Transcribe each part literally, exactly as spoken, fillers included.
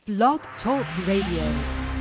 Blog Talk Radio.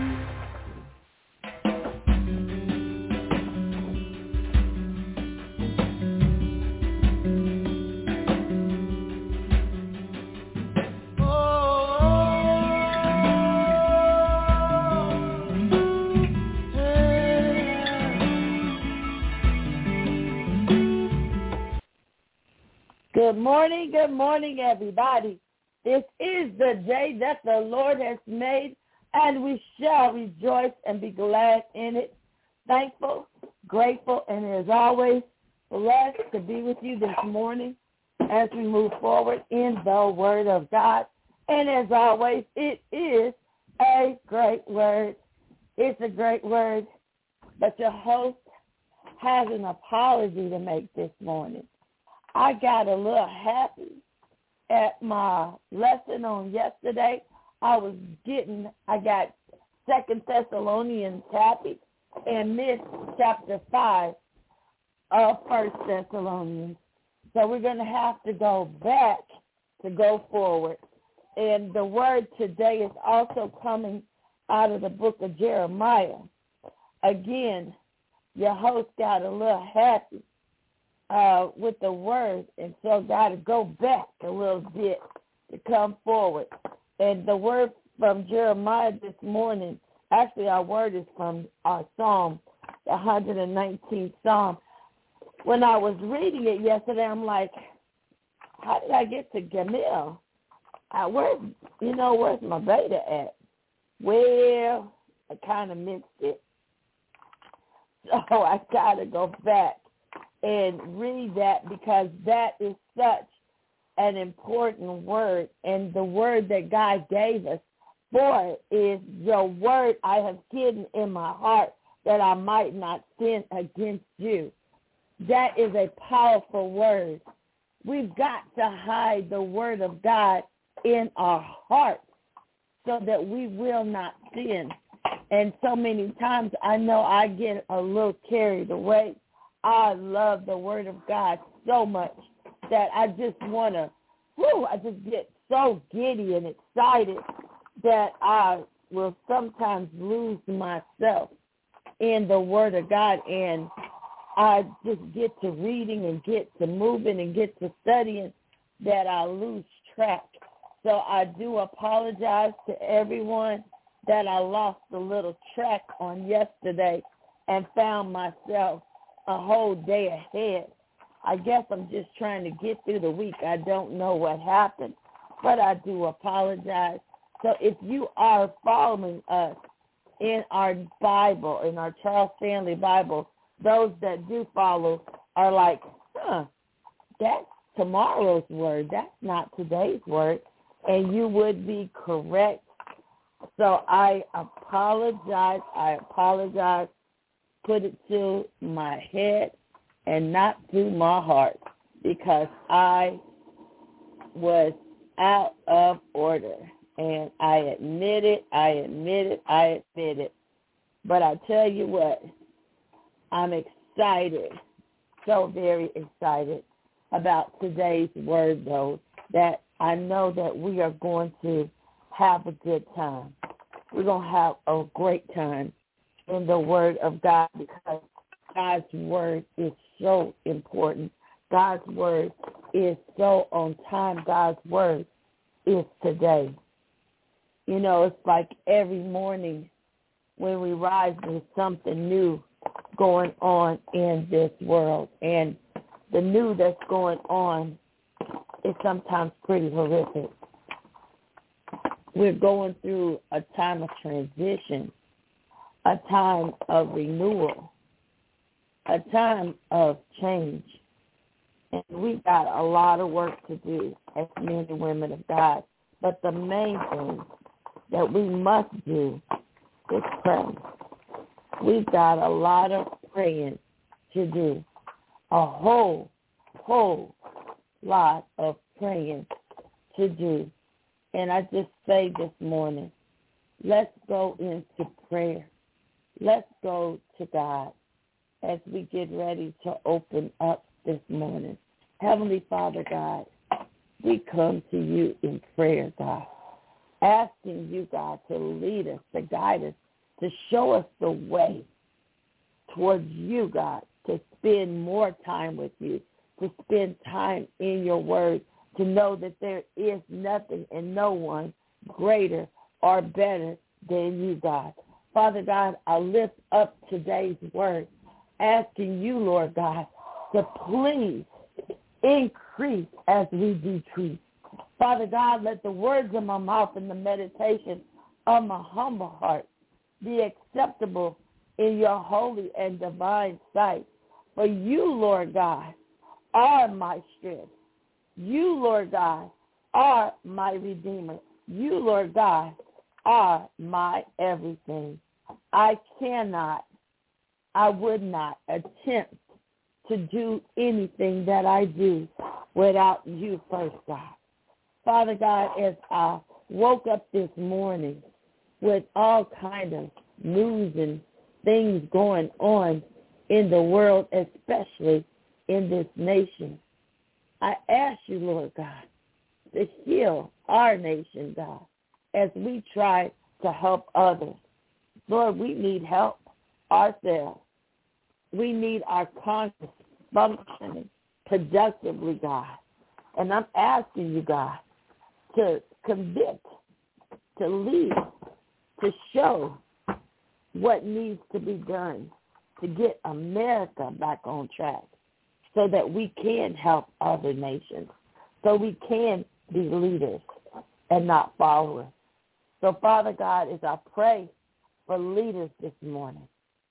Good morning, good morning, everybody. This is the day that the Lord has made, and we shall rejoice and be glad in it. Thankful, grateful, and as always, blessed to be with you this morning as we move forward in the Word of God. And as always, it is a great word. It's a great word, but your host has an apology to make this morning. I got a little happy at my lesson on yesterday. I was getting, I got Second Thessalonians happy and missed chapter five of First Thessalonians. So we're going to have to go back to go forward. And the word today is also coming out of the book of Jeremiah. Again, your host got a little happy Uh, with the word, and so got to go back a little bit to come forward. And the word from Jeremiah this morning, actually our word is from our Psalm, the one hundred nineteenth Psalm. When I was reading it yesterday, I'm like, how did I get to Gamil? I, where, you know, where's my beta at? Well, I kind of missed it. So I got to go back and read that, because that is such an important word. And the word that God gave us for it is, your word I have hidden in my heart that I might not sin against you. That is a powerful word. We've got to hide the word of God in our hearts so that we will not sin. And so many times I know I get a little carried away. I love the word of God so much that I just want to, whoo, I just get so giddy and excited that I will sometimes lose myself in the word of God. And I just get to reading and get to moving and get to studying that I lose track. So I do apologize to everyone that I lost a little track on yesterday and found myself a whole day ahead. I guess I'm just trying to get through the week. I don't know what happened, but I do apologize. So if you are following us in our Bible, in our Charles Stanley Bible, those that do follow are like, huh, that's tomorrow's word. That's not today's word. And you would be correct. So I apologize. I apologize. Put it to my head and not to my heart, because I was out of order. And I admit it, I admit it, I admit it. But I tell you what, I'm excited, so very excited about today's word, though, that I know that we are going to have a good time. We're going to have a great time in the word of God, because God's word is so important. God's word is so on time. God's word is today. You know, it's like every morning when we rise, there's something new going on in this world. And the new that's going on is sometimes pretty horrific. We're going through a time of transition, a time of renewal, a time of change. And we've got a lot of work to do as men and women of God. But the main thing that we must do is pray. We've got a lot of praying to do, a whole, whole lot of praying to do. And I just say this morning, let's go into prayer. Let's go to God as we get ready to open up this morning. Heavenly Father, God, we come to you in prayer, God. asking you, God, to lead us, to guide us, to show us the way towards you, God, to spend more time with you, to spend time in your word, to know that there is nothing and no one greater or better than you, God. Father God, I lift up today's word, asking you, Lord God, to please increase as we decrease. Father God, let the words of my mouth and the meditation of my humble heart be acceptable in your holy and divine sight. For you, Lord God, are my strength. You, Lord God, are my Redeemer. You, Lord God, are my everything. I cannot, I would not attempt to do anything that I do without you first, God. Father God, as I woke up this morning with all kind of news and things going on in the world, especially in this nation, I ask you, Lord God, to heal our nation, God, as we try to help others. Lord, we need help ourselves. We need our conscience functioning productively, God. And I'm asking you, God, to convict, to lead, to show what needs to be done to get America back on track so that we can help other nations, so we can be leaders and not followers. So, Father God, as I pray for leaders this morning,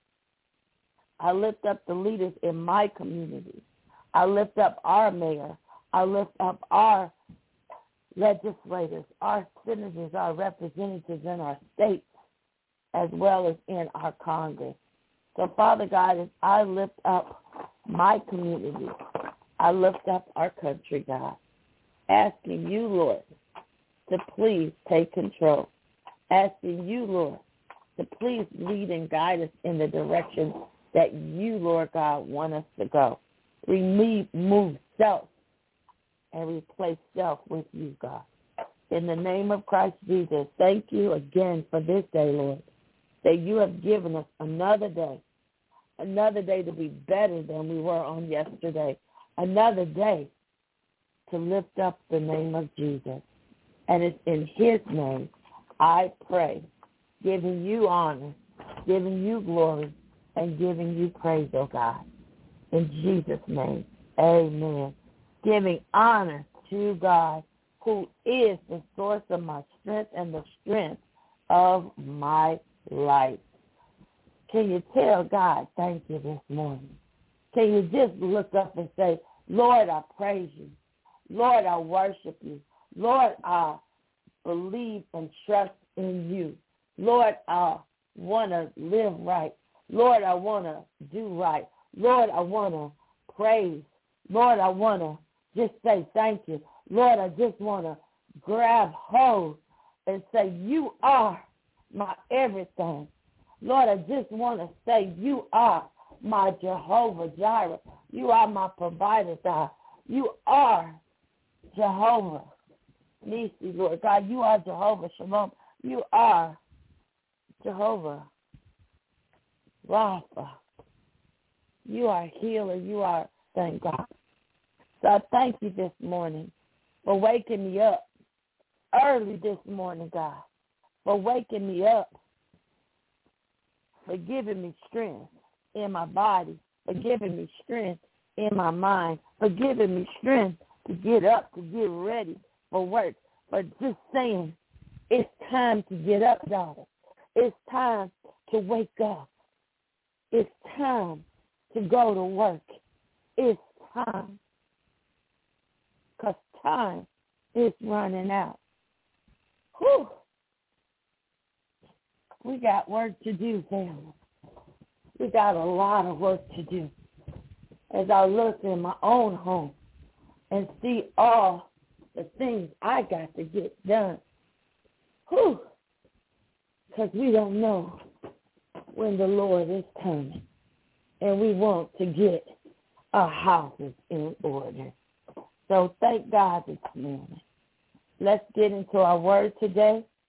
I lift up the leaders in my community. I lift up our mayor. I lift up our legislators, our senators, our representatives in our states, as well as in our Congress. So, Father God, as I lift up my community, I lift up our country, God, asking you, Lord, to please take control, asking you, Lord, to please lead and guide us in the direction that you, Lord God, want us to go. Remove move self and replace self with you, God. In the name of Christ Jesus, thank you again for this day, Lord, that you have given us another day, another day to be better than we were on yesterday, another day to lift up the name of Jesus. And it's in his name I pray, giving you honor, giving you glory, and giving you praise, oh God. In Jesus' name, amen. Giving honor to God, who is the source of my strength and the strength of my life. Can you tell God thank you this morning? Can you just look up and say, Lord, I praise you. Lord, I worship you. Lord, I believe and trust in you. Lord, I want to live right. Lord, I want to do right. Lord, I want to praise. Lord, I want to just say thank you. Lord, I just want to grab hold and say, you are my everything. Lord, I just want to say you are my Jehovah Jireh. You are my provider, God. You are Jehovah Nisi, Lord God. You are Jehovah Shalom. You are Jehovah Rapha. You are healer. You are, thank God. So I thank you this morning for waking me up early this morning, God, for waking me up, for giving me strength in my body, for giving me strength in my mind, for giving me strength to get up, to get ready for work, for just saying, it's time to get up, daughter. It's time to wake up. It's time to go to work. It's time. Because time is running out. Whew. We got work to do, family. We got a lot of work to do. As I look in my own home and see all the things I got to get done. Whew. Because we don't know when the Lord is coming. And we want to get our houses in order. So thank God this morning. Let's get into our word today.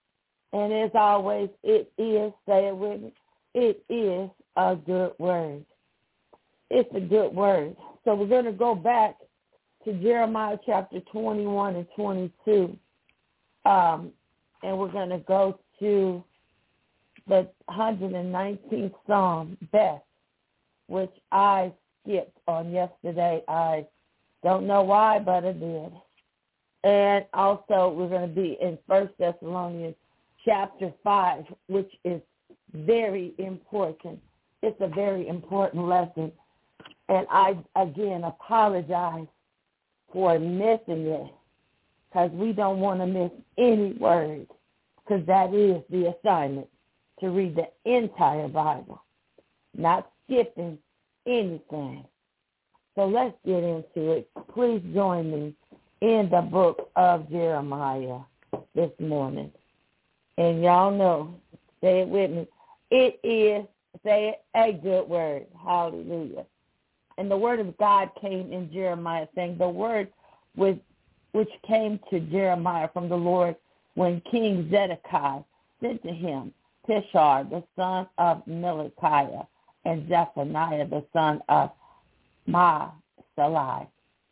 And as always, it is, say it with me, it is a good word. It's a good word. So we're going to go back to Jeremiah chapter twenty-one and twenty-two. Um, and we're going to go to the one hundred nineteenth Psalm, Beth, which I skipped on yesterday. I don't know why, but I did. And also we're going to be in First Thessalonians chapter five, which is very important. It's a very important lesson. And I, again, apologize for missing it because we don't want to miss any word, because that is the assignment, to read the entire Bible, not skipping anything. So let's get into it. Please join me in the book of Jeremiah this morning. And y'all know, say it with me, it is, say it, a good word. Hallelujah. And the word of God came in Jeremiah, saying the word with, which came to Jeremiah from the Lord when King Zedekiah sent to him Tishar, the son of Milikiah, and Zephaniah, the son of Maaseiah,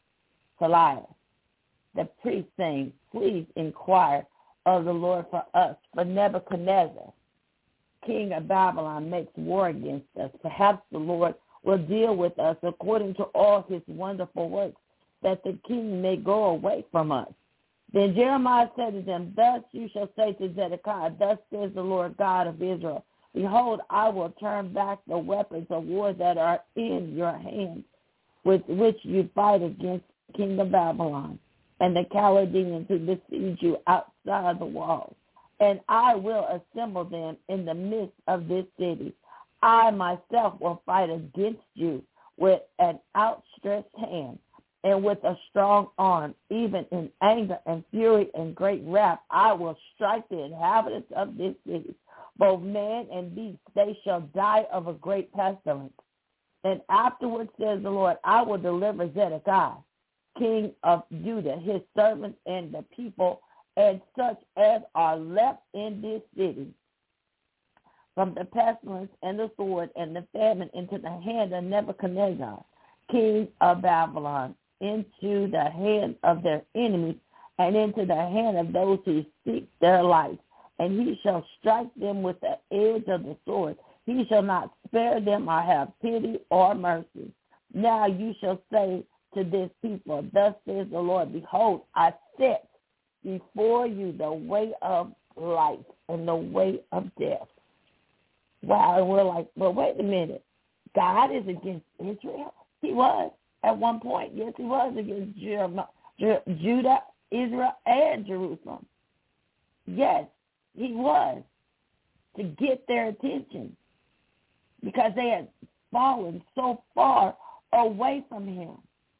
the priest, saying, please inquire of the Lord for us, for Nebuchadnezzar, king of Babylon, makes war against us. Perhaps the Lord will deal with us according to all his wonderful works, that the king may go away from us. Then Jeremiah said to them, thus you shall say to Zedekiah, thus says the Lord God of Israel, behold, I will turn back the weapons of war that are in your hands, with which you fight against the king of Babylon and the Chaldeans who besiege you outside the walls. And I will assemble them in the midst of this city. I myself will fight against you with an outstretched hand and with a strong arm, even in anger and fury and great wrath. I will strike the inhabitants of this city, both man and beast. They shall die of a great pestilence. And afterwards, says the Lord, I will deliver Zedekiah, king of Judah, his servants and the people, and such as are left in this city, from the pestilence and the sword and the famine, into the hand of Nebuchadnezzar, king of Babylon, into the hand of their enemies, and into the hand of those who seek their life. And he shall strike them with the edge of the sword. He shall not spare them or have pity or mercy. Now you shall say to this people, thus says the Lord, behold, I set before you the way of life and the way of death. Wow, and we're like, well, wait a minute. God is against Israel? He was at one point. Yes, he was against Judah, Israel, and Jerusalem. Yes, he was, to get their attention, because they had fallen so far away from him.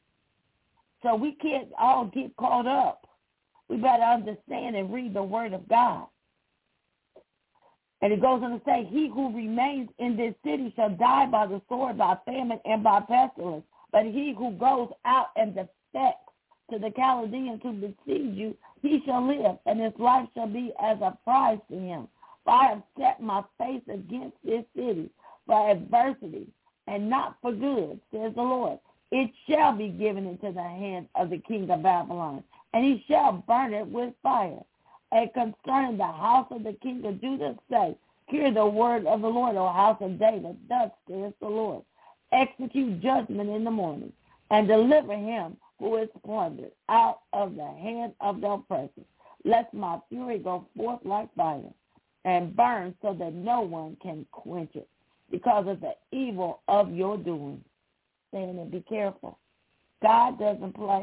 So we can't all get caught up. We better understand and read the word of God. And it goes on to say, he who remains in this city shall die by the sword, by famine, and by pestilence. But he who goes out and defects to the Chaldeans who besiege you, he shall live, and his life shall be as a prize to him. For I have set my face against this city for adversity, and not for good, says the Lord. It shall be given into the hand of the king of Babylon, and he shall burn it with fire. And concerning the house of the king of Judah, say, hear the word of the Lord, O house of David. Thus says the Lord, execute judgment in the morning, and deliver him who is plundered out of the hand of the oppressor, lest my fury go forth like fire, and burn so that no one can quench it, because of the evil of your doing. Saying it, be careful. God doesn't play.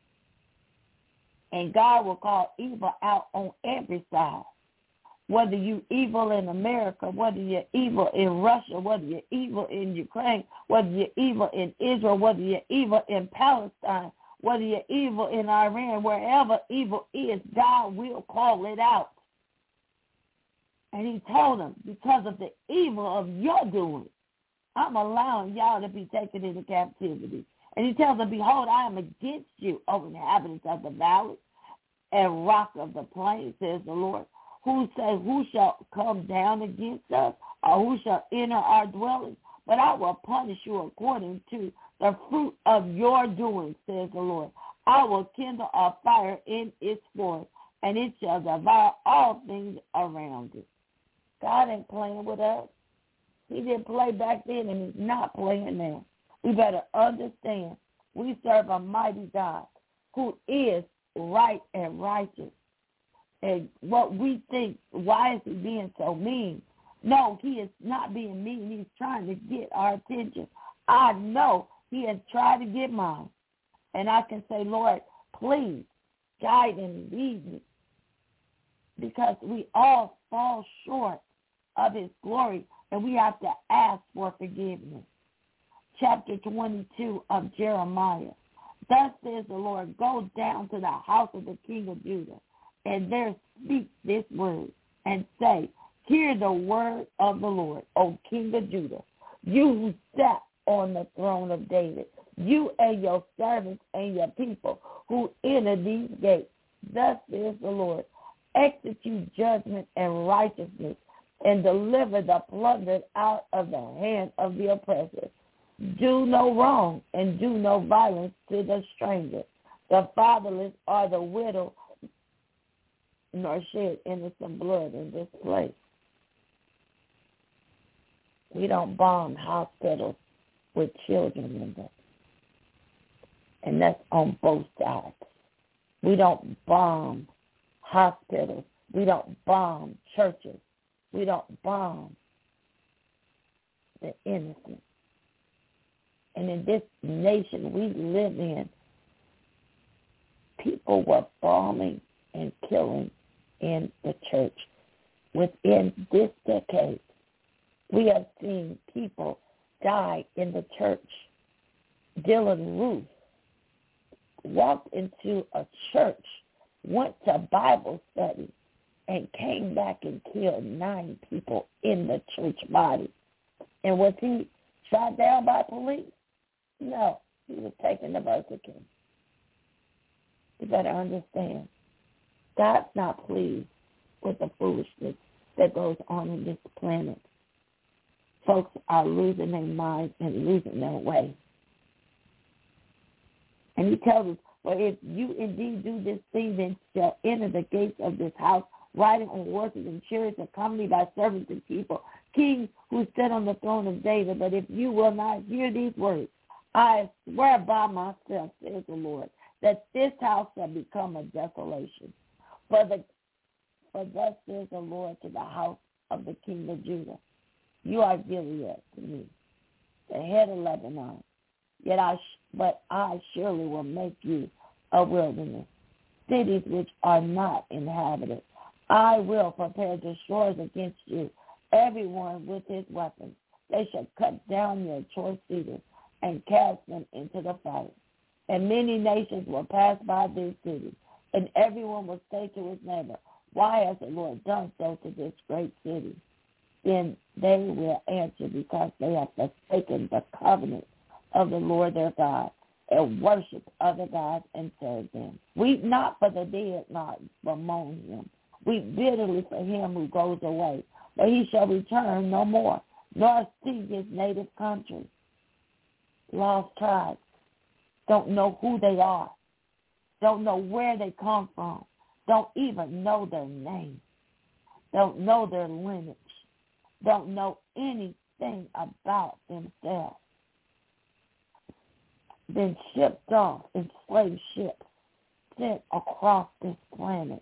And God will call evil out on every side. Whether you evil in America, whether you're evil in Russia, whether you're evil in Ukraine, whether you're evil in Israel, whether you're evil in Palestine, whether you're evil in Iran, wherever evil is, God will call it out. And he told them, because of the evil of your doing, I'm allowing y'all to be taken into captivity. And he tells them, behold, I am against you, O inhabitants of the valley and rock of the plain, says the Lord. who say, who shall come down against us, or who shall enter our dwelling? But I will punish you according to the fruit of your doing, says the Lord. I will kindle a fire in its forest, and it shall devour all things around it. God ain't playing with us. He didn't play back then, and he's not playing now. We better understand we serve a mighty God who is right and righteous. And what we think, why is he being so mean? No, he is not being mean. He's trying to get our attention. I know he has tried to get mine. And I can say, Lord, please guide and lead me. Because we all fall short of his glory, and we have to ask for forgiveness. Chapter twenty-two of Jeremiah. Thus says the Lord, go down to the house of the king of Judah, and there speak this word, and say, hear the word of the Lord, O king of Judah, you who sat on the throne of David, you and your servants and your people who enter these gates. Thus says the Lord, execute judgment and righteousness, and deliver the plundered out of the hand of the oppressor. Do no wrong and do no violence to the stranger, the fatherless or the widow, nor shed innocent blood in this place. We don't bomb hospitals with children in them. And that's on both sides. We don't bomb hospitals. We don't bomb churches. We don't bomb the innocent. And in this nation we live in, people were bombing and killing in the church. Within this decade, we have seen people die in the church. Dylan Ruth walked into a church, went to Bible study, and came back and killed nine people in the church body. And was he shot down by police? No, he was taken to Burger King. You better understand, God's not pleased with the foolishness that goes on in this planet. Folks are losing their minds and losing their way. And he tells us, well, if you indeed do this thing, then shall enter the gates of this house, riding on horses and chariots, accompanied by servants and people, kings who sit on the throne of David. But if you will not hear these words, I swear by myself, says the Lord, that this house shall become a desolation. For the for thus says the Lord to the house of the king of Judah, you are Gilead to me, the head of Lebanon. Yet I, but I surely will make you a wilderness, cities which are not inhabited. I will prepare destroyers against you, everyone with his weapons. They shall cut down your choice cedars and cast them into the fire. And many nations will pass by this city, and everyone will say to his neighbor, why has the Lord done so to this great city? Then they will answer, because they have forsaken the covenant of the Lord their God, and worship other gods and serve them. Weep not for the dead, not bemoan him. Weep bitterly for him who goes away, but he shall return no more, nor see his native country. Lost tribes don't know who they are, don't know where they come from, don't even know their name, don't know their lineage, don't know anything about themselves. Been shipped off in slave ships sent across this planet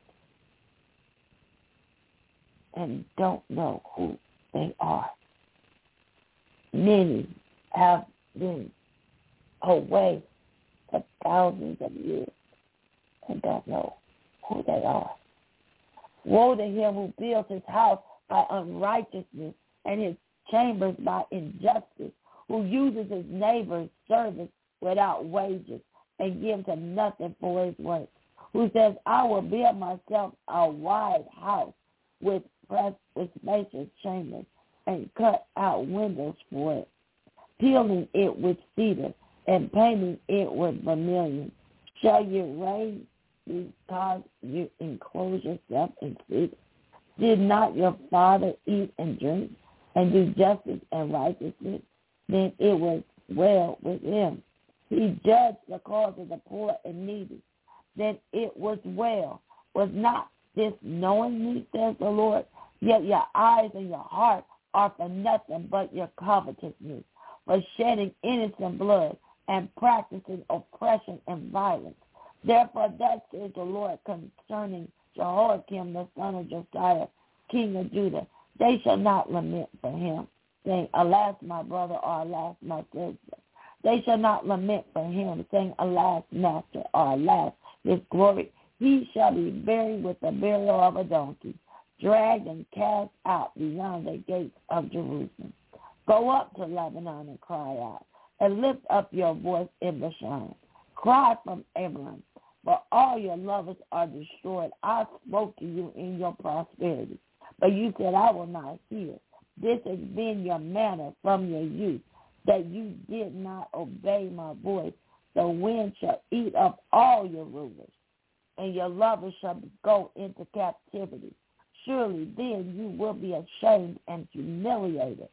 and don't know who they are. Many have been away for thousands of years and don't know who they are. Woe to him who builds his house by unrighteousness and his chambers by injustice, who uses his neighbor's service without wages and gives him nothing for his work, who says, I will build myself a wide house with press with spacious chambers and cut out windows for it, peeling it with cedar and painting it with vermilion. Shall you reign because you enclose yourself in cedar? Did not your father eat and drink and do justice and righteousness? Then it was well with him. He judged the cause of the poor and needy. Then it was well. Was not this knowing me, says the Lord? Yet your eyes and your heart are for nothing but your covetousness, for shedding innocent blood and practicing oppression and violence. Therefore, thus says the Lord concerning Jehoiakim, the son of Josiah, king of Judah. They shall not lament for him, saying, alas, my brother, or alas, my sister. They shall not lament for him, saying, alas, master, or alas, his glory. He shall be buried with the burial of a donkey, dragged and cast out beyond the gates of Jerusalem. Go up to Lebanon and cry out, and lift up your voice in Bashan. Cry from Abraham, for all your lovers are destroyed. I spoke to you in your prosperity, but you said, I will not hear. This has been your manner from your youth, that you did not obey my voice. The wind shall eat up all your rulers, and your lovers shall go into captivity. Surely then you will be ashamed and humiliated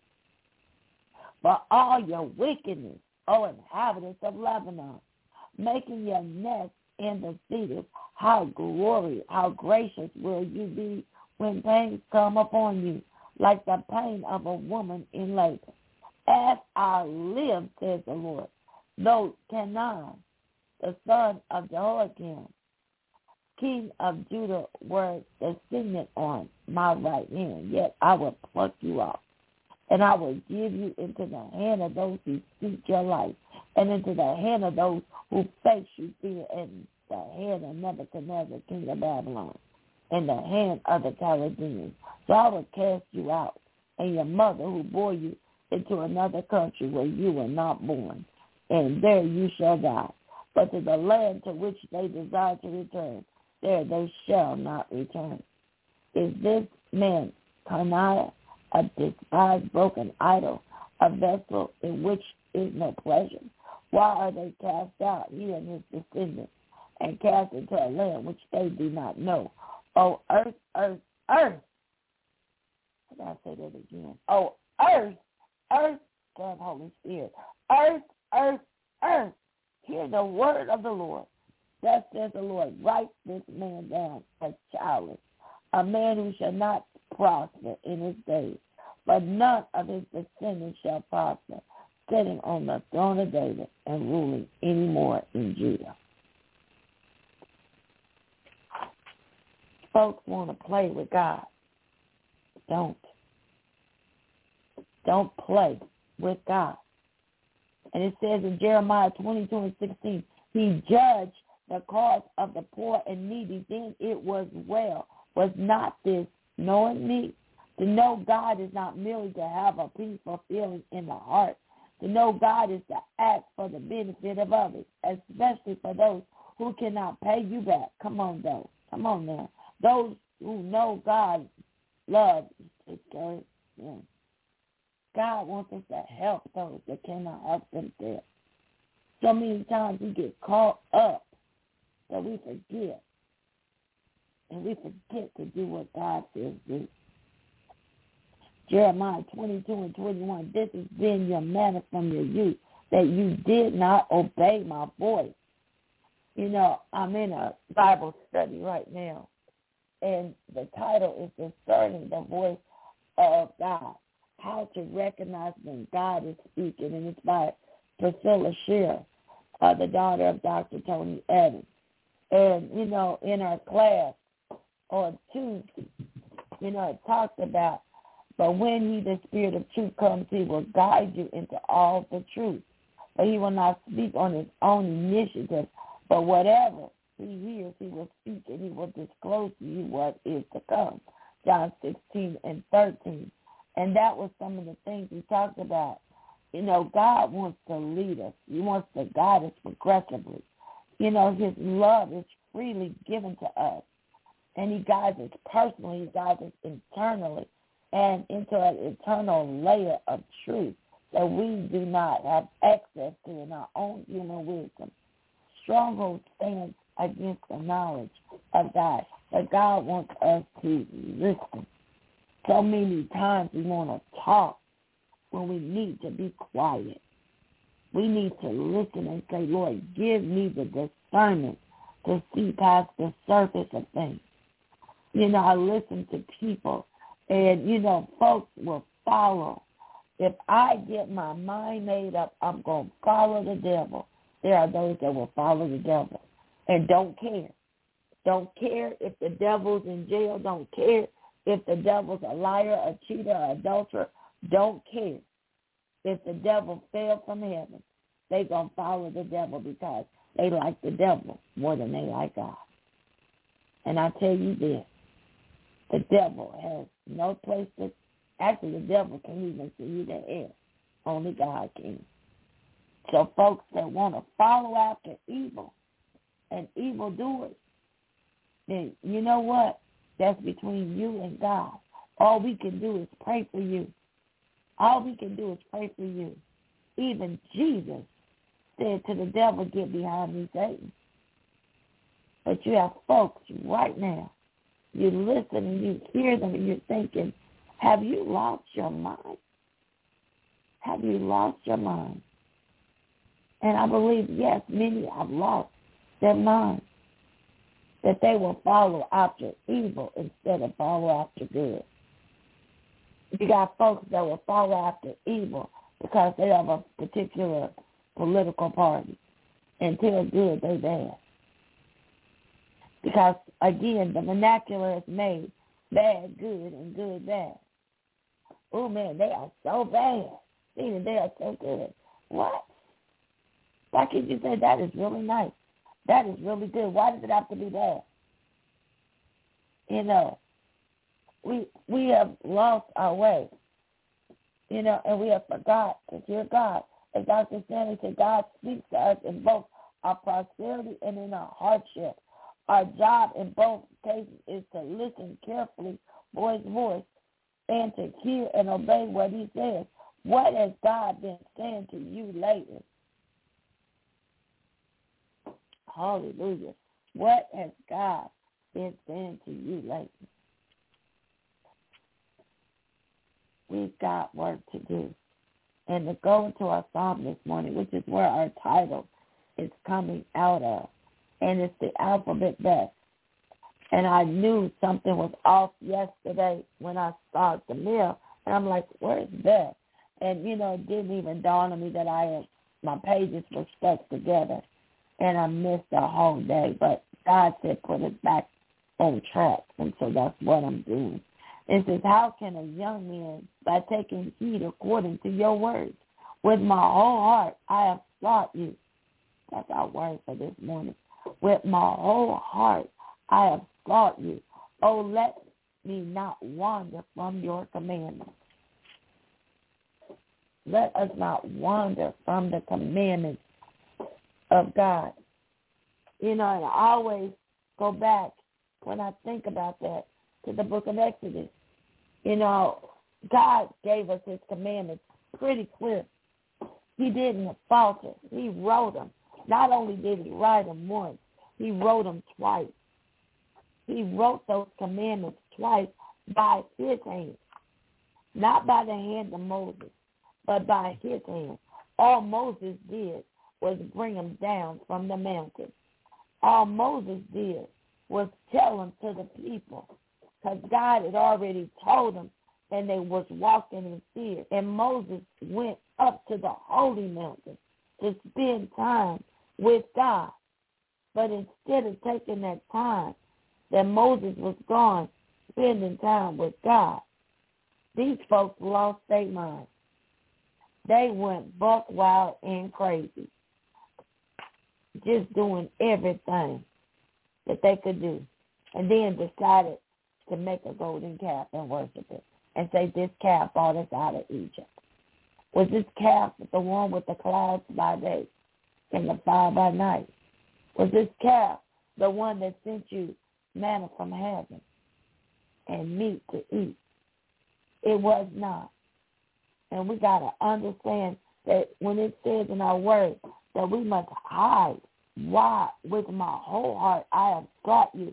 for all your wickedness, O inhabitants of Lebanon, making your nest in the cedars. How glorious, how gracious will you be when pains come upon you, like the pain of a woman in labor. As I live, says the Lord, though Canaan, the son of Jehoiakim, king of Judah, were descendant on my right hand, yet I will pluck you off, and I will give you into the hand of those who seek your life, and into the hand of those who face you fear, and the hand of Nebuchadnezzar, king of Babylon, and the hand of the Chaldeans. So I will cast you out, and your mother who bore you into another country where you were not born, and there you shall die. But to the land to which they desire to return, there they shall not return. Is this man Coniah a despised broken idol, a vessel in which is no pleasure? Why are they cast out, he and his descendants, and cast into a land which they do not know? O earth, earth, earth. How do I say that again? O earth, earth, God, Holy Spirit. Earth, earth, earth. Hear the word of the Lord. Thus says the Lord, write this man down as childless, a man who shall not prosper in his days, but none of his descendants shall prosper, sitting on the throne of David and ruling any more in Judah. Folks want to play with God. Don't. Don't play with God. And it says in Jeremiah twenty-two and sixteen, he judged the cause of the poor and needy, then it was well. Was not this knowing me? To know God is not merely to have a peaceful feeling in the heart. To know God is to act for the benefit of others, especially for those who cannot pay you back. Come on, though. Come on now. Those who know God love, take care of them. God wants us to help those that cannot help themselves. So many times we get caught up that we forget. And we forget to do what God says do. Jeremiah twenty-two and twenty-one, this has been your manner from your youth, that you did not obey my voice. You know, I'm in a Bible study right now, and the title is Discerning the Voice of God, how to recognize when God is speaking, and it's by Priscilla Shearer, uh, the daughter of Doctor Tony Evans. And, you know, in our class on Tuesday, you know, it talked about, but when he, the Spirit of truth, comes, he will guide you into all the truth. But he will not speak on his own initiative, but whatever he hears, he will speak, and he will disclose to you what is to come. John sixteen and thirteen. And that was some of the things he talked about. You know, God wants to lead us. He wants to guide us progressively. You know, his love is freely given to us. And he guides us personally. He guides us internally and into an eternal layer of truth that we do not have access to in our own human wisdom. Stronghold stands against the knowledge of God. But God wants us to listen. So many times we want to talk when we need to be quiet. We need to listen and say, Lord, give me the discernment to see past the surface of things. You know, I listen to people, and, you know, folks will follow. If I get my mind made up, I'm going to follow the devil. There are those that will follow the devil and don't care. Don't care if the devil's in jail. Don't care if the devil's a liar, a cheater, an adulterer. Don't care. If the devil fell from heaven, they're going to follow the devil because they like the devil more than they like God. And I tell you this, the devil has no place to, actually the devil can't even see you to hell. Only God can. So folks that want to follow after evil and evildoers, then you know what? That's between you and God. All we can do is pray for you. All we can do is pray for you. Even Jesus said to the devil, get behind me, Satan. But you have folks right now, you listen and you hear them and you're thinking, have you lost your mind? Have you lost your mind? And I believe, yes, many have lost their mind, that they will follow after evil instead of follow after good. You got folks that will follow after evil because they have a particular political party. Until good, they bad. Because, again, the vernacular is made bad good and good bad. Oh, man, they are so bad. Even they are so good. What? Why can't you say that is really nice? That is really good. Why does it have to be bad? You know, we we have lost our way, you know, and we have forgot to hear God. As Doctor Stanley said, God speaks to us in both our prosperity and in our hardship. Our job in both cases is to listen carefully for his voice and to hear and obey what he says. What has God been saying to you lately? Hallelujah. What has God been saying to you lately? We've got work to do. And to go into our psalm this morning, which is where our title is coming out of, and it's the alphabet best. And I knew something was off yesterday when I started the meal, and I'm like, where's Beth? And, you know, it didn't even dawn on me that I had, my pages were stuck together, and I missed the whole day. But God said put it back on track, and so that's what I'm doing. It says, how can a young man, by taking heed according to your words, with my whole heart I have sought you. That's our word for this morning. With my whole heart I have sought you. Oh, let me not wander from your commandments. Let us not wander from the commandments of God. You know, and I always go back when I think about that to the book of Exodus. You know, God gave us his commandments pretty clear. He didn't falter. He wrote them. Not only did he write them once, he wrote them twice. He wrote those commandments twice by his hand. Not by the hand of Moses, but by his hand. All Moses did was bring them down from the mountain. All Moses did was tell them to the people, because God had already told them, and they was walking in fear. And Moses went up to the holy mountain to spend time with God. But instead of taking that time that Moses was gone, spending time with God, these folks lost their mind. They went buck wild and crazy, just doing everything that they could do, and then decided to make a golden calf and worship it and say, this calf brought us out of Egypt. Was this calf the one with the clouds by day and the fire by night? Was this calf the one that sent you manna from heaven and meat to eat? It was not. And we got to understand that when it says in our word that we must hide, why? With my whole heart I have sought you.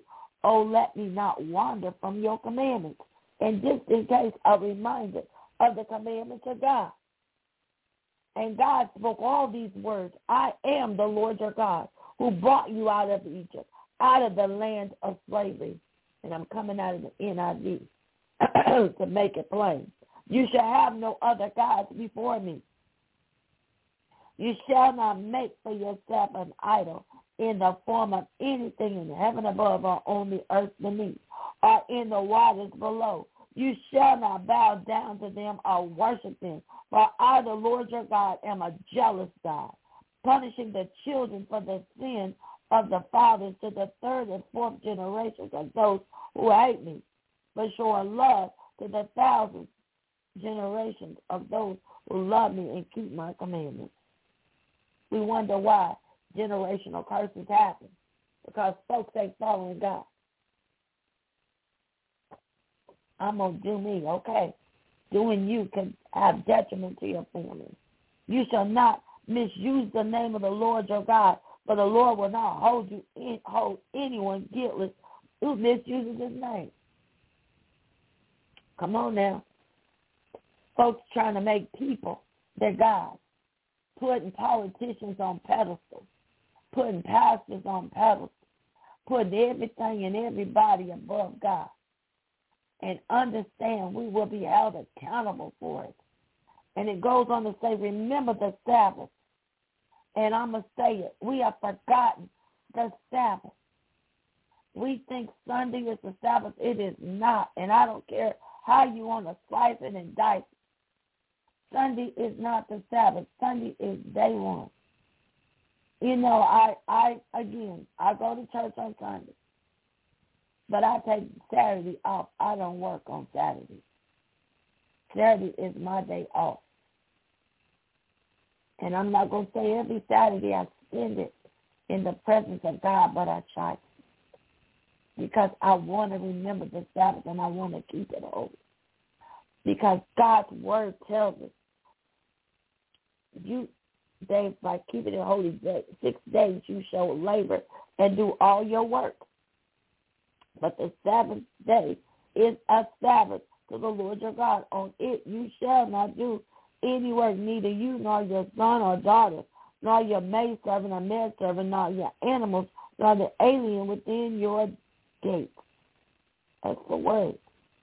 Oh, let me not wander from your commandments. And just in case, a reminder of the commandments of God. And God spoke all these words. I am the Lord your God who brought you out of Egypt, out of the land of slavery. And I'm coming out of the N I V to make it plain. You shall have no other gods before me. You shall not make for yourself an idol in the form of anything in heaven above or on the earth beneath or in the waters below. You shall not bow down to them or worship them. For I, the Lord your God, am a jealous God, punishing the children for the sin of the fathers to the third and fourth generations of those who hate me, but showing love to the thousand generations of those who love me and keep my commandments. We wonder why generational curses happen, because folks ain't following God. I'm going to do me, okay? Doing you can have detriment to your family. You shall not misuse the name of the Lord your God, for the Lord will not hold you in, hold anyone guiltless who misuses his name. Come on now. Folks trying to make people their God, putting politicians on pedestals, putting pastors on pedestals, putting everything and everybody above God. And understand we will be held accountable for it. And it goes on to say, remember the Sabbath. And I'm going to say it. We have forgotten the Sabbath. We think Sunday is the Sabbath. It is not. And I don't care how you want to slice it and dice it. Sunday is not the Sabbath. Sunday is day one. You know, I, I again, I go to church on Sunday. But I take Saturday off. I don't work on Saturday. Saturday is my day off. And I'm not going to say every Saturday I spend it in the presence of God, but I try to. Because I want to remember the Sabbath and I want to keep it holy. Because God's word tells us, you, days by keeping it holy, day, six days you shall labor and do all your work. But the Sabbath day is a Sabbath to the Lord your God. On it you shall not do any work, neither you nor your son or daughter, nor your maidservant or manservant, nor your animals, nor the alien within your gates. That's the word.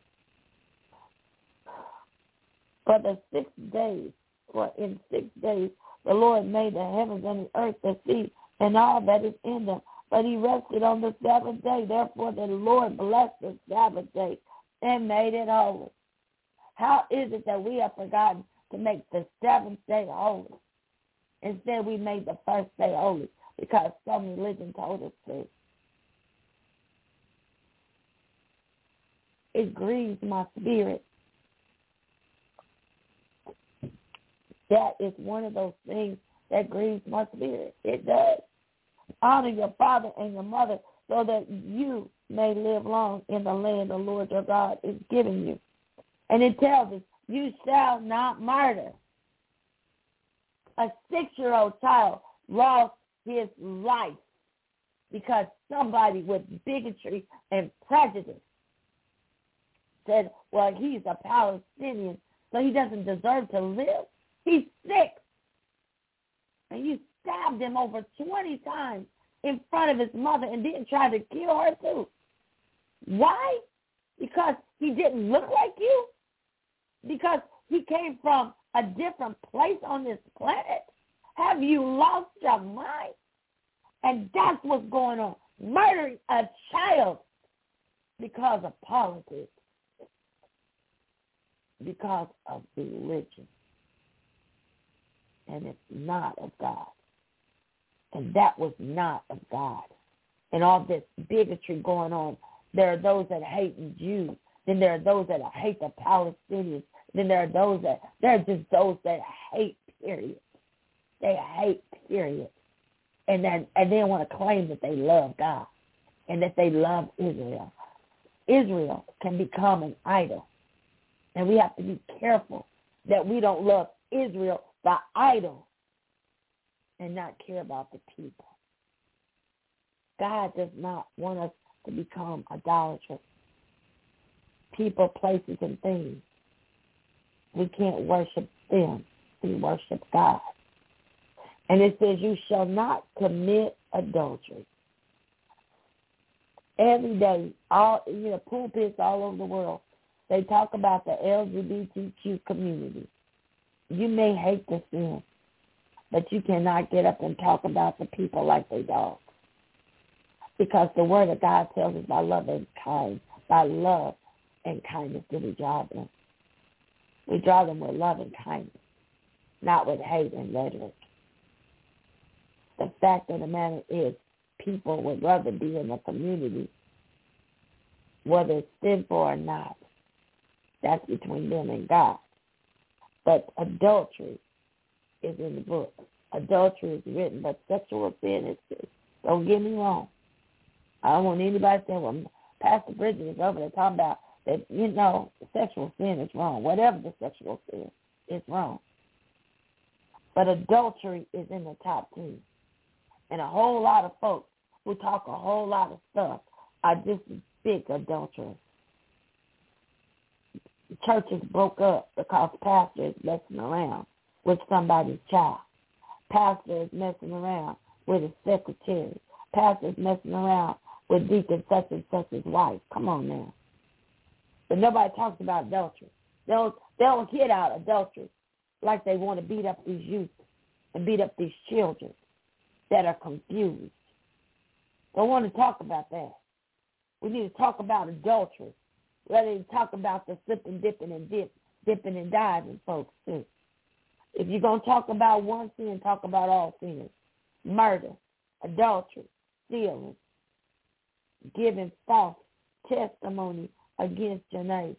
For the six days, for in six days, the Lord made the heavens and the earth, the sea, and all that is in them. But he rested on the seventh day. Therefore, the Lord blessed the Sabbath day and made it holy. How is it that we have forgotten to make the seventh day holy? Instead, we made the first day holy because some religion told us to. It grieves my spirit. That is one of those things that grieves my spirit. It does. Honor your father and your mother so that you may live long in the land the Lord your God is giving you. And it tells us, you shall not murder. A six-year-old child lost his life because somebody with bigotry and prejudice said, well, he's a Palestinian, so he doesn't deserve to live. He's sick. And you stabbed him over twenty times in front of his mother and then tried to kill her too. Why? Because he didn't look like you? Because he came from a different place on this planet? Have you lost your mind? And that's what's going on. Murdering a child because of politics. Because of religion. And it's not of God. And that was not of God. And all this bigotry going on. There are those that hate the Jews. Then there are those that hate the Palestinians. Then there are those that, there are just those that hate, period. They hate, period. And then, and they want to claim that they love God and that they love Israel. Israel can become an idol. And we have to be careful that we don't love Israel, the idol, and not care about the people. God does not want us to become idolatrous. People, places, and things. We can't worship them. We worship God. And it says, you shall not commit adultery. Every day, all you know, pulpits all over the world, they talk about the L G B T Q community. You may hate the sin, but you cannot get up and talk about the people like they dogs. Because the word of God tells us by love and kind, by love and kindness do we draw them. We draw them with love and kindness, not with hate and rhetoric. The fact of the matter is, people would rather be in a community, whether it's sinful or not. That's between them and God. But adultery is in the book. Adultery is written, but sexual sin is, don't get me wrong. I don't want anybody saying, well, Pastor Bridget is over there talking about that, you know, sexual sin is wrong. Whatever the sexual sin is wrong. But adultery is in the top ten. And a whole lot of folks who talk a whole lot of stuff are just big adulterers. Churches broke up because pastor is messing around with somebody's child. Pastor is messing around with his secretary. Pastor is messing around with deacon such and such's wife. Come on now. But nobody talks about adultery. They don't, they don't get out adultery like they want to beat up these youth and beat up these children that are confused. Don't want to talk about that. We need to talk about adultery. We need to talk about the slipping, dipping, and dip, dipping and diving, folks, too. If you're going to talk about one sin, talk about all sins. Murder, adultery, stealing, giving false testimony against your neighbor.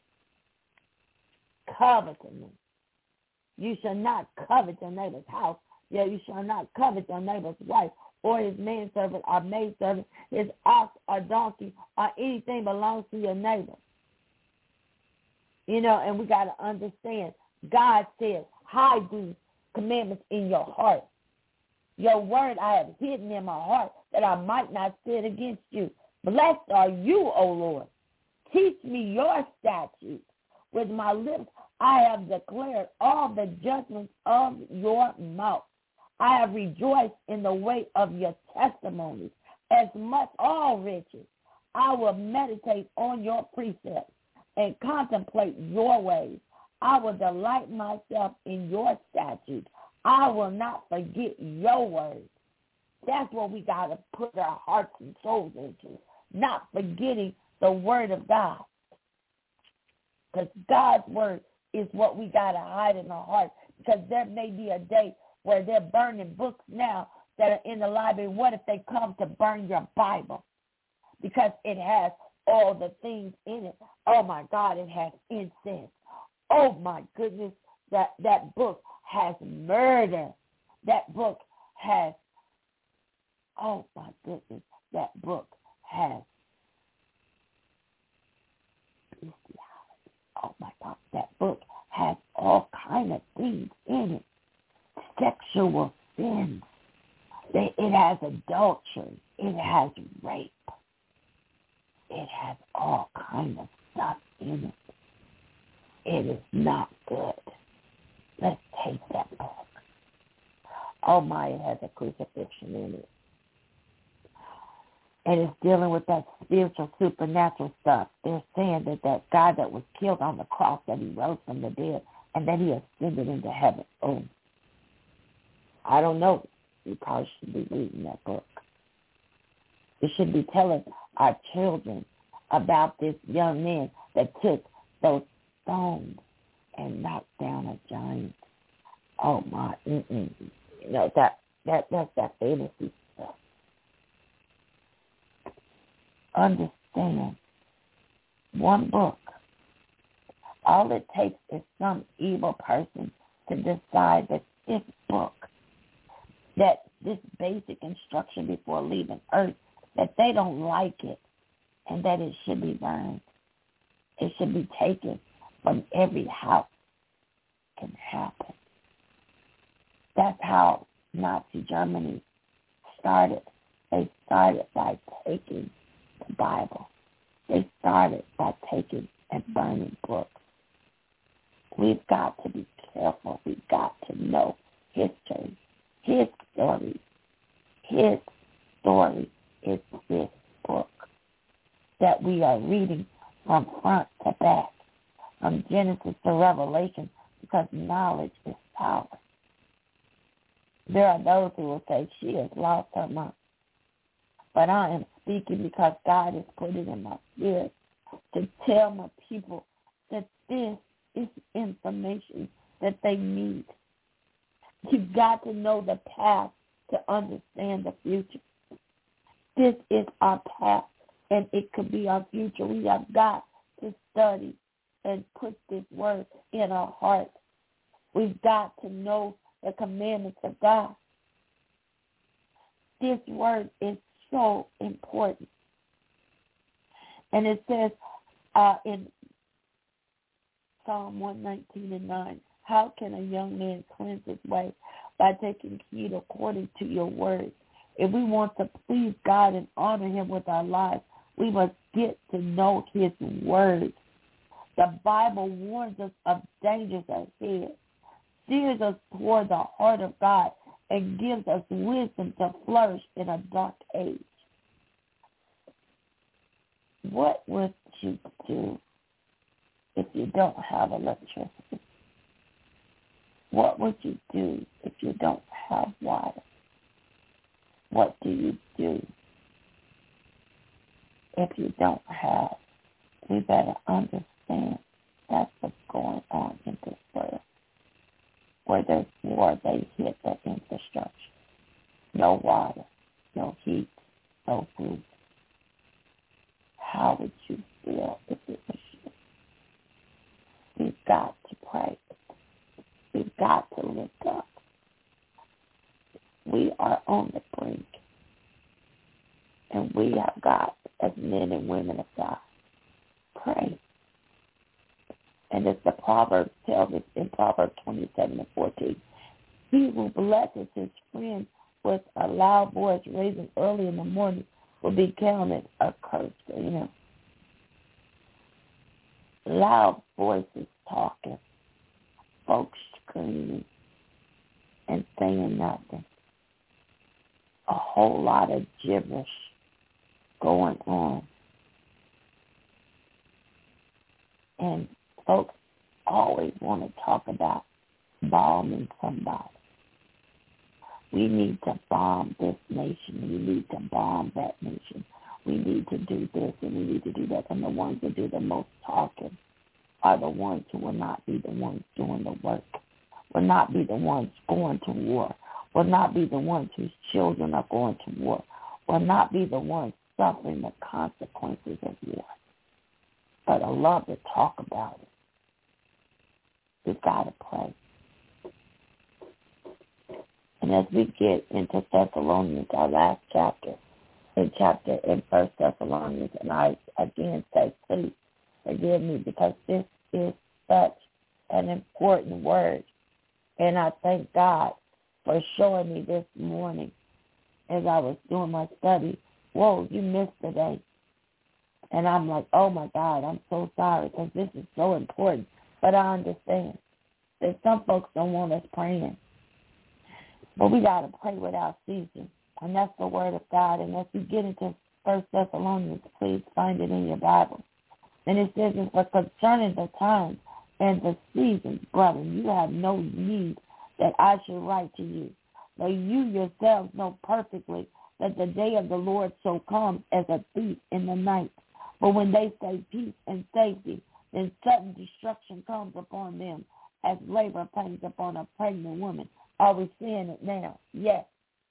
Covetousness. You shall not covet your neighbor's house. Yeah, you shall not covet your neighbor's wife or his manservant or maidservant, his ox or donkey or anything belongs to your neighbor. You know, and we got to understand, God says, hide these commandments in your heart. Your word I have hidden in my heart that I might not sin against you. Blessed are you, O Lord. Teach me your statutes. With my lips I have declared all the judgments of your mouth. I have rejoiced in the way of your testimonies, as much all riches. I will meditate on your precepts and contemplate your ways. I will delight myself in your statutes. I will not forget your words. That's what we got to put our hearts and souls into, not forgetting the word of God. Because God's word is what we got to hide in our hearts, because there may be a day where they're burning books now that are in the library. What if they come to burn your Bible? Because it has all the things in it. Oh, my God, it has incense. Oh, my goodness, that, that book has murder. That book has, oh, my goodness, that book has bestiality. Oh, my God, that book has all kind of things in it. Sexual sins. It has adultery. It has rape. It has all kind of stuff in it. It is not good. Let's take that book. Oh my, it has a crucifixion in it. And it's dealing with that spiritual, supernatural stuff. They're saying that that guy that was killed on the cross, that he rose from the dead, and then he ascended into heaven. Oh, I don't know. You probably should be reading that book. We should be telling our children about this young man that took those stones and knocked down a giant. Oh my, mm-mm. You know, that, that, that's that fantasy stuff. Understand, one book, all it takes is some evil person to decide that this book, that this basic instruction before leaving earth, that they don't like it and that it should be burned. It should be taken from every house. It can happen. That's how Nazi Germany started. They started by taking the Bible. They started by taking and burning books. We've got to be careful. We've got to know history. His story, his story is this book that we are reading from front to back, from Genesis to Revelation, because knowledge is power. There are those who will say she has lost her mind. But I am speaking because God has put it in my spirit to tell my people that this is information that they need. You've got to know the path to understand the future. This is our path, and it could be our future. We have got to study and put this word in our hearts. We've got to know the commandments of God. This word is so important. And it says uh, in Psalm one nineteen and nine, how can a young man cleanse his way? By taking heed according to your word. If we want to please God and honor him with our lives, we must get to know his word. The Bible warns us of dangers ahead, steers us toward the heart of God, and gives us wisdom to flourish in a dark age. What would you do if you don't have electricity? What would you do if you don't have water? What do you do if you don't have? We better understand that's what's going on in this world. Where there's war, they hit the infrastructure. No water, no heat, no food. How would you feel if it was you? We've got to pray. We've got to lift up. We are on the brink. And we have got, as men and women of God, pray. And as the Proverbs tells us in Proverbs twenty-seven and fourteen, he who blesses his friend with a loud voice raising early in the morning will be counted a curse to him. Loud voices talking, folks screaming and saying nothing. A whole lot of gibberish going on. And folks always want to talk about bombing somebody. We need to bomb this nation. We need to bomb that nation. We need to do this and we need to do that. And the ones that do the most talking are the ones who will not be the ones doing the work, will not be the ones going to war, will not be the ones whose children are going to war, will not be the ones suffering the consequences of war. But I love to talk about it. We've got to pray. And as we get into Thessalonians, our last chapter, in chapter in First Thessalonians, and I again say, please forgive me because this is such an important word. And I thank God for showing me this morning as I was doing my study. Whoa, you missed today. And I'm like, oh, my God, I'm so sorry because this is so important. But I understand that some folks don't want us praying. But we got to pray without ceasing. And that's the word of God. And as we get into First Thessalonians, please find it in your Bible. And it says, but concerning the times and the seasons, brethren, you have no need that I should write to you. But you yourselves know perfectly that the day of the Lord so comes as a thief in the night. But when they say peace and safety, then sudden destruction comes upon them as labor pains upon a pregnant woman. Are we seeing it now? Yes.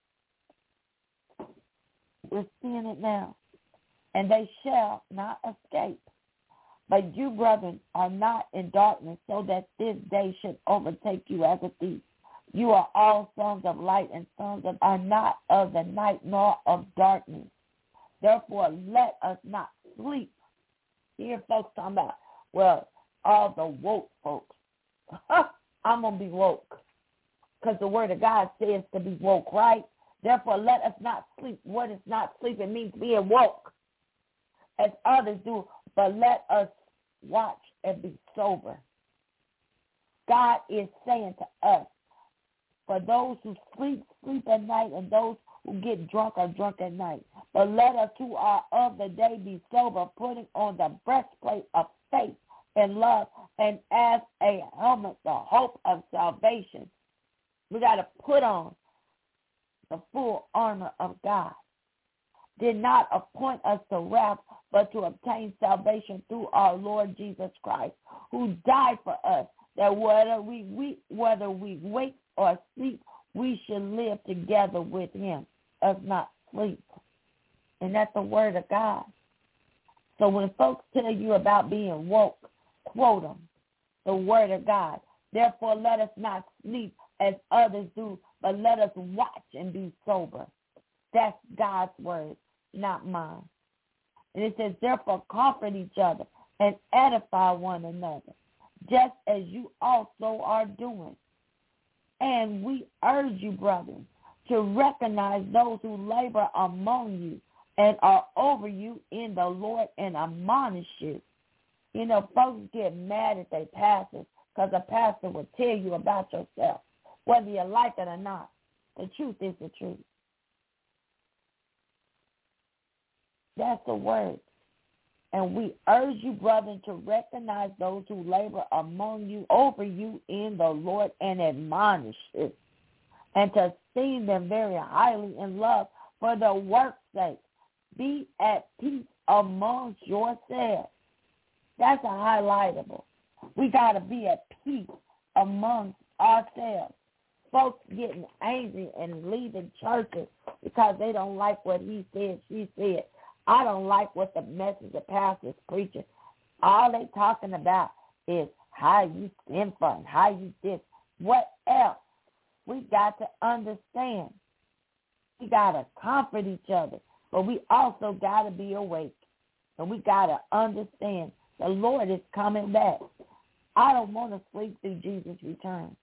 We're seeing it now. And they shall not escape. But you, brethren, are not in darkness so that this day should overtake you as a thief. You are all sons of light and sons of are not of the night nor of darkness. Therefore, let us not sleep. Here folks talking about, well, all the woke folks. I'm going to be woke. Because the word of God says to be woke, right? Therefore, let us not sleep. What is not sleep? It means being woke. as others do, but let us watch and be sober. God is saying to us, for those who sleep, sleep at night, and those who get drunk are drunk at night. But let us who are of the day be sober, putting on the breastplate of faith and love, and as a helmet, the hope of salvation. We got to put on the full armor of God. Did not appoint us to wrath, but to obtain salvation through our Lord Jesus Christ, who died for us, that whether we, we whether we wake or sleep, we should live together with him, us not sleep. And that's the word of God. So when folks tell you about being woke, quote them, the word of God. Therefore, let us not sleep as others do, but let us watch and be sober. That's God's word, not mine. And it says, therefore, comfort each other and edify one another, just as you also are doing. And we urge you, brethren, to recognize those who labor among you and are over you in the Lord and admonish you. You know, folks get mad at their pastors because a pastor will tell you about yourself, whether you like it or not. The truth is the truth. That's the word. And we urge you, brethren, to recognize those who labor among you, over you in the Lord, and admonish you, and to esteem them very highly in love for their work's sake. Be at peace amongst yourselves. That's a highlightable. We got to be at peace amongst ourselves. Folks getting angry and leaving churches because they don't like what he said, she said. I don't like what the message the pastor's preaching. All they talking about is how you sinful and how you this. What else? We got to understand. We got to comfort each other, but we also got to be awake. And we got to understand the Lord is coming back. I don't want to sleep through Jesus' return.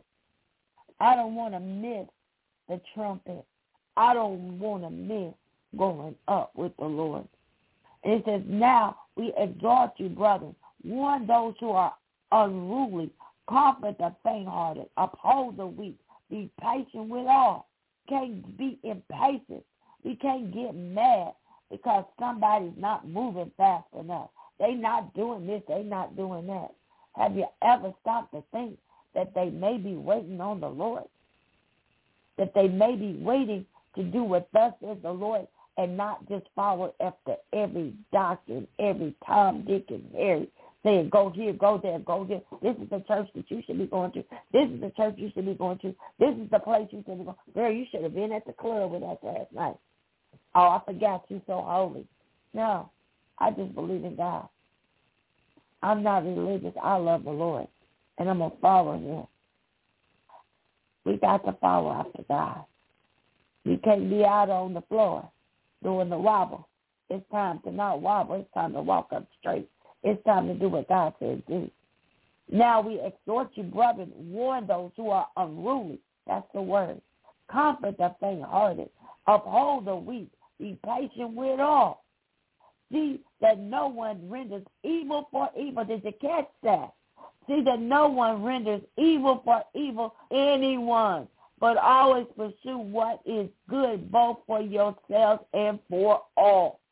I don't want to miss the trumpet. I don't want to miss going up with the Lord. And it says, now we exhort you, brethren, warn those who are unruly, comfort the faint-hearted, uphold the weak, be patient with all. Can't be impatient. We can't get mad because somebody's not moving fast enough. They not doing this, they not doing that. Have you ever stopped to think that they may be waiting on the Lord? That they may be waiting to do what thus says the Lord, and not just follow after every doctrine, every Tom, Dick, and Harry, saying go here, go there, go there. This is the church that you should be going to. This is the church you should be going to. This is the place you should be going to. Girl, you should have been at the club with us last night. Oh, I forgot you so holy. No, I just believe in God. I'm not religious. I love the Lord, and I'm going to follow him. We got to follow after God. We can't be out on the floor doing the wobble. It's time to not wobble. It's time to walk up straight. It's time to do what God says do. Now we exhort you, brethren, warn those who are unruly. That's the word. Comfort the faint-hearted. Uphold the weak. Be patient with all. See that no one renders evil for evil. Did you catch that? See that no one renders evil for evil anyone, but always pursue what is good both for yourselves and for all.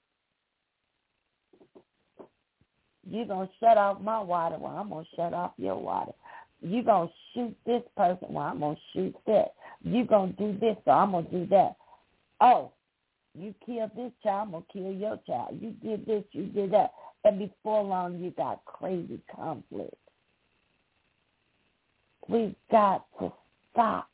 You're going to shut off my water, well, I'm going to shut off your water. You're going to shoot this person, well, I'm going to shoot that. You're going to do this, so I'm going to do that. Oh, you killed this child, I'm going to kill your child. You did this, you did that. And before long, you got crazy conflict. We've got to stop.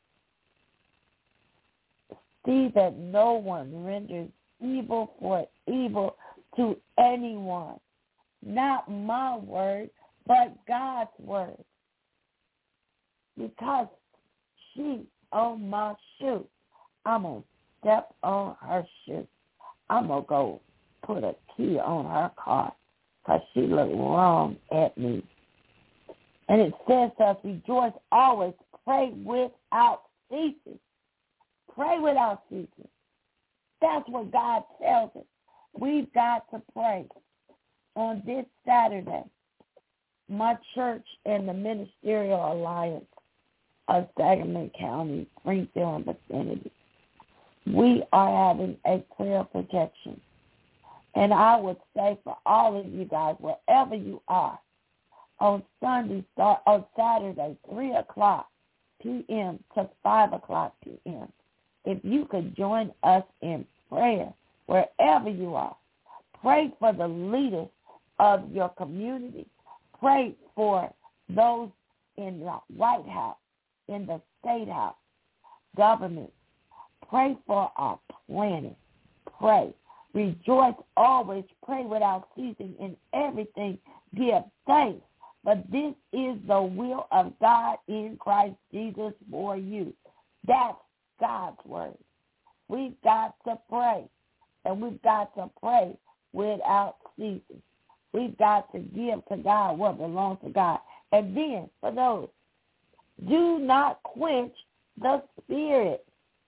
See that no one renders evil for evil to anyone. Not my word, but God's word. Because she on my shoe, I'm going to step on her shoe. I'm going to go put a key on her car because she looked wrong at me. And it says to us, rejoice always, pray without ceasing. Pray without ceasing. That's what God tells us. We've got to pray. On this Saturday, my church and the Ministerial Alliance of Sangamon County, Springfield, and vicinity, we are having a prayer protection. And I would say for all of you guys, wherever you are, on Sunday, start on Saturday, three o'clock p.m. to five o'clock p.m., if you could join us in prayer, wherever you are, pray for the leaders of your community. Pray for those in the White House, in the State House, government. Pray for our planet. Pray. Rejoice always. Pray without ceasing. In everything, give thanks. But this is the will of God in Christ Jesus for you. That's God's word. We've got to pray. And we've got to pray without ceasing. We've got to give to God what belongs to God. And then, for those, do not quench the Spirit.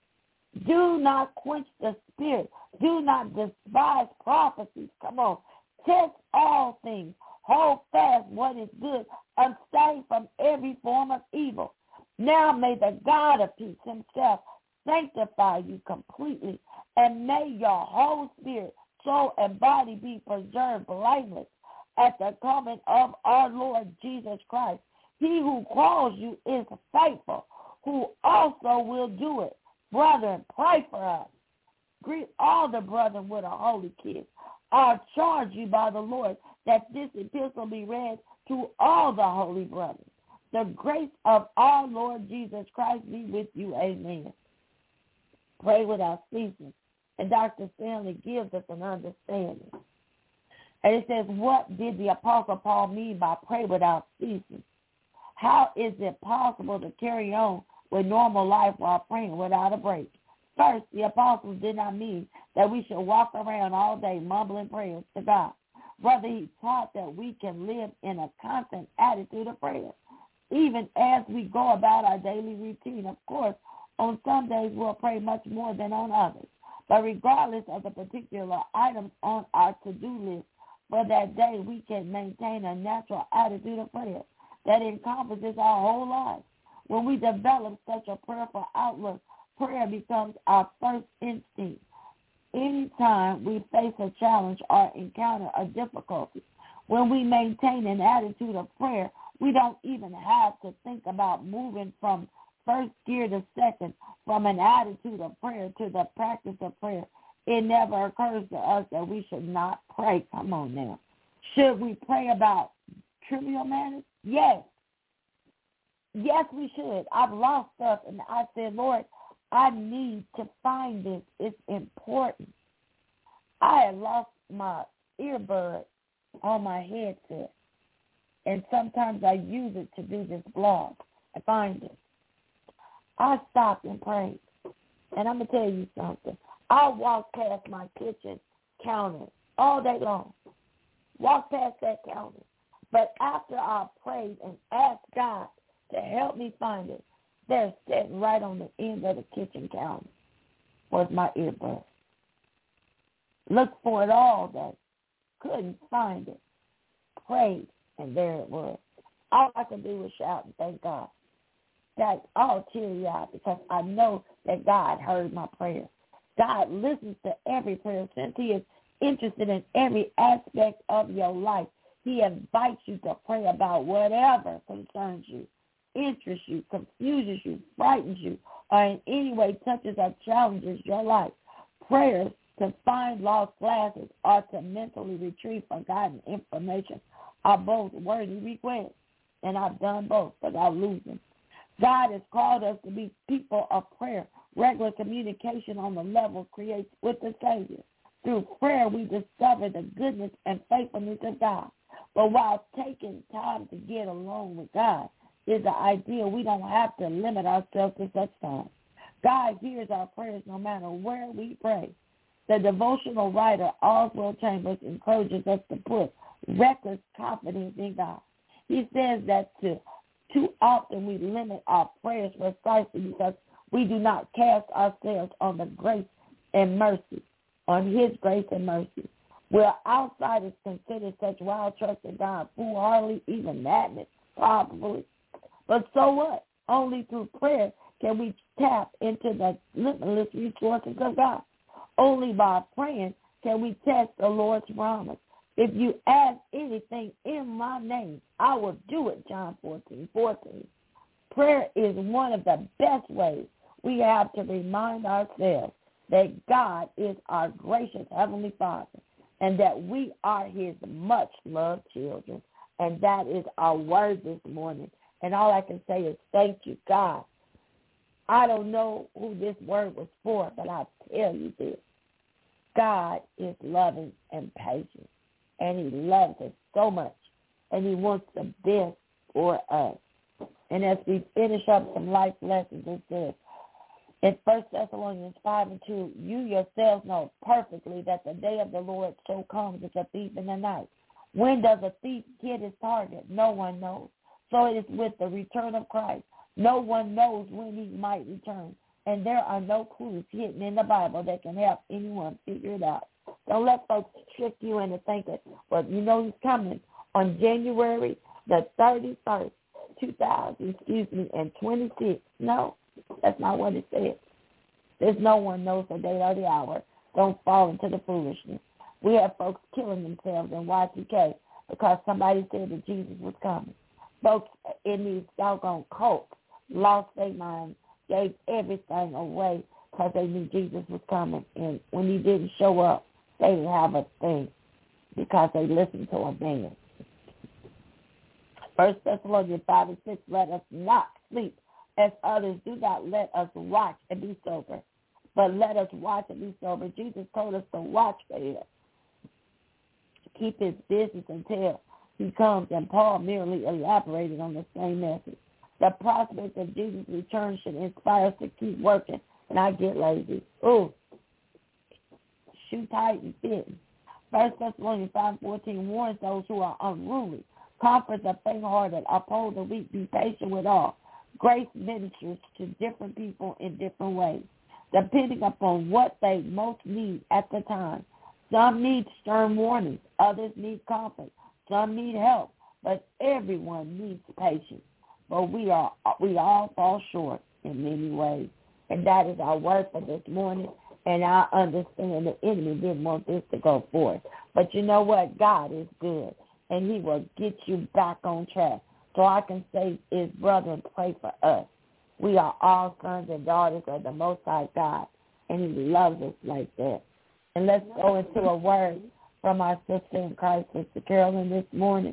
Do not quench the Spirit. Do not despise prophecies. Come on. Test all things. Hold fast what is good. Abstain from every form of evil. Now may the God of peace himself sanctify you completely, and may your whole spirit, soul, and body be preserved blameless at the coming of our Lord Jesus Christ. He who calls you is faithful, who also will do it. Brethren, pray for us. Greet all the brethren with a holy kiss. I charge you by the Lord that this epistle be read to all the holy brothers. The grace of our Lord Jesus Christ be with you. Amen. Pray without ceasing. And Doctor Stanley gives us an understanding. And it says, what did the Apostle Paul mean by pray without ceasing? How is it possible to carry on with normal life while praying without a break? First, the apostles did not mean that we should walk around all day mumbling prayers to God. Rather, he taught that we can live in a constant attitude of prayer, even as we go about our daily routine. Of course, on some days we'll pray much more than on others. But regardless of the particular items on our to-do list for that day, we can maintain a natural attitude of prayer that encompasses our whole lives. When we develop such a prayerful outlook, prayer becomes our first instinct. Anytime we face a challenge or encounter a difficulty, when we maintain an attitude of prayer, we don't even have to think about moving from first gear to second, from an attitude of prayer to the practice of prayer. It never occurs to us that we should not pray. Come on now. Should we pray about trivial matters? Yes. Yes, we should. I've lost stuff, and I said, Lord, I need to find this. It's important. I had lost my earbud on my headset, and sometimes I use it to do this blog. I find it. I stopped and prayed, and I'm going to tell you something. I walked past my kitchen counter all day long, walked past that counter. But after I prayed and asked God to help me find it, there, sitting right on the end of the kitchen counter, was my earbud. Looked for it all day, couldn't find it. Prayed, and there it was. All I could do was shout and thank God. That's all teary-eyed because I know that God heard my prayer. God listens to every prayer since he is interested in every aspect of your life. He invites you to pray about whatever concerns you, interests you, confuses you, frightens you, or in any way touches or challenges your life. Prayers to find lost glasses or to mentally retrieve forgotten information are both worthy requests, and I've done both without losing. God has called us to be people of prayer. Regular communication on the level creates with the Savior. Through prayer, we discover the goodness and faithfulness of God. But while taking time to get along with God is the idea, we don't have to limit ourselves to such time. God hears our prayers no matter where we pray. The devotional writer Oswald Chambers encourages us to put reckless confidence in God. He says that to, too often we limit our prayers precisely because we do not cast ourselves on the grace and mercy on his grace and mercy. Where outsiders consider such wild trust in God foolhardy, even madness, probably. But so what? Only through prayer can we tap into the limitless resources of God. Only by praying can we test the Lord's promise. If you ask anything in my name, I will do it, John fourteen fourteen. Prayer is one of the best ways we have to remind ourselves that God is our gracious Heavenly Father and that we are his much-loved children. And that is our word this morning. And all I can say is thank you, God. I don't know who this word was for, but I'll tell you this. God is loving and patient, and he loves us so much, and he wants the best for us. And as we finish up some life lessons, it says, in First Thessalonians five and two, you yourselves know perfectly that the day of the Lord so comes as a thief in the night. When does a thief get his target? No one knows. So it is with the return of Christ. No one knows when he might return. And there are no clues hidden in the Bible that can help anyone figure it out. Don't let folks trick you into thinking, well, you know he's coming on January the thirty-first, two thousand, excuse me, and twenty-six. No, that's not what it says. There's no one knows the day or the hour. Don't fall into the foolishness. We have folks killing themselves in Y two K because somebody said that Jesus was coming. Folks in these doggone cults lost their mind, gave everything away because they knew Jesus was coming. And when he didn't show up, they didn't have a thing because they listened to a man. First Thessalonians five and six, let us not sleep as others do not. Let us watch and be sober. But let us watch and be sober. Jesus told us to watch for him. Keep his business until he comes, and Paul merely elaborated on the same message. The prospect of Jesus' return should inspire us to keep working and not get lazy. Ooh, shoe tight and fitting. First Thessalonians five fourteen warns those who are unruly, comfort the faint-hearted, uphold the weak, be patient with all. Grace ministers to different people in different ways, depending upon what they most need at the time. Some need stern warnings. Others need comfort. Some need help. But everyone needs patience. But we are we all fall short in many ways. And that is our word for this morning. And I understand the enemy didn't want this to go forth. But you know what? God is good. And he will get you back on track. So I can say, is brethren, pray for us. We are all sons and daughters of the Most High God. And he loves us like that. And let's go into a word from our sister in Christ, Sister Carolyn, this morning.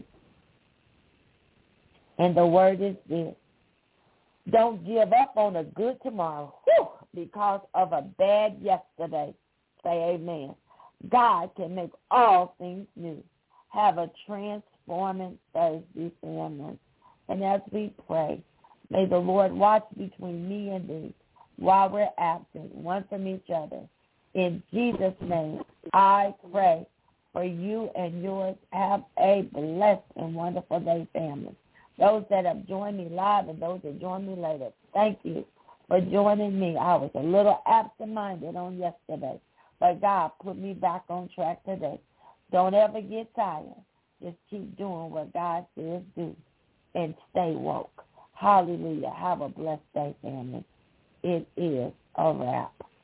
And the word is this. Don't give up on a good tomorrow whew, because of a bad yesterday. Say amen. God can make all things new. Have a transforming Thursday, family. And as we pray, may the Lord watch between me and thee while we're absent, one from each other. In Jesus' name, I pray for you and yours. Have a blessed and wonderful day, family. Those that have joined me live and those that join me later, thank you for joining me. I was a little absent-minded on yesterday, but God put me back on track today. Don't ever get tired. Just keep doing what God says do and stay woke. Hallelujah. Have a blessed day, family. It is a wrap.